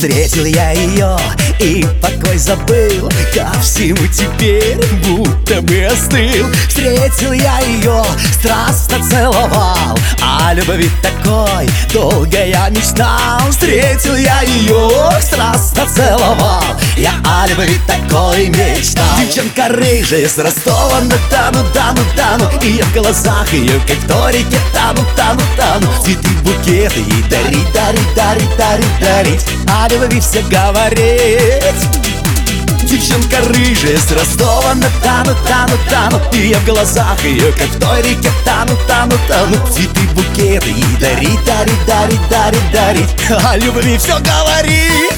Встретил я ее и покой забыл, ко всему теперь будто бы остыл. Встретил я ее, страстно целовал, о любви такой долго я мечтал. Встретил я ее, страстно целовал, я о любви такой мечтал. Девчонка рыжая с Ростова-на-Дону, Дону, и я в глазах ее, как в той реке, тану. Цветы, букеты и дарить, о любви все говорить. Девчонка рыжая с Ростова-на-Дону, и я в глазах ее, как в той реке, тану. Цветы, букеты и дарить, о любви все говорить.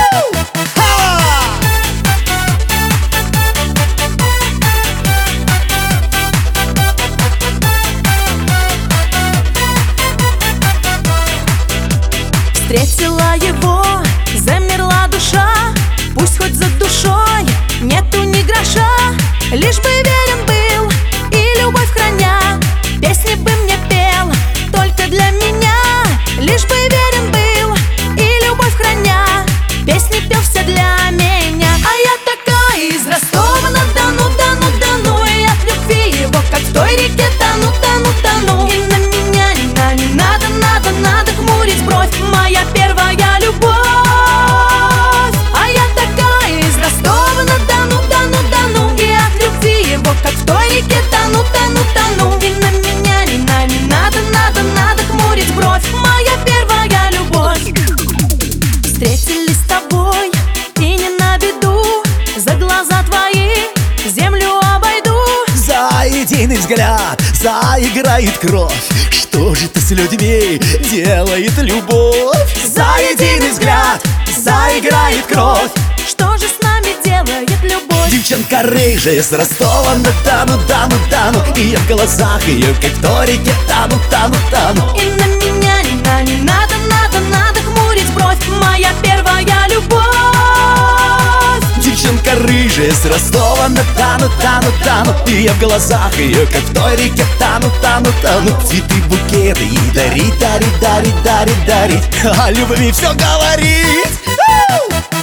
Встретила его, замерла душа, пусть хоть за душой нету ни гроша, лишь бы верен был и любовь храня, песни бы мне пел только для меня. Лишь бы верен был и любовь храня, песни пел все для меня. А я такая из Ростова-на-Дону, и от любви его, как в той реке, тану. И на меня не надо хмурить бровь, моя первая любовь. А я такая из Ростова-на-Дону, и от любви его, как в той реке, тану. И на меня не надо хмурить бровь, моя первая любовь. Встретились с тобой и не на беду, за глаза твои землю обойду. За единый взгляд заиграет кровь, что же ты с людьми делает любовь? За единый взгляд заиграет кровь, что же с нами делает любовь? Девчонка рыжая с Ростова-на-Дону, и я в глазах ее, как в той реке, тану. И на меня не надо хмурить бровь, моя первая любовь. Девчонка рыжая с Ростова-на-Дону, и я в глазах ее, как в той реке, тану. Цветы, букеты и дарить, о любви все говорить.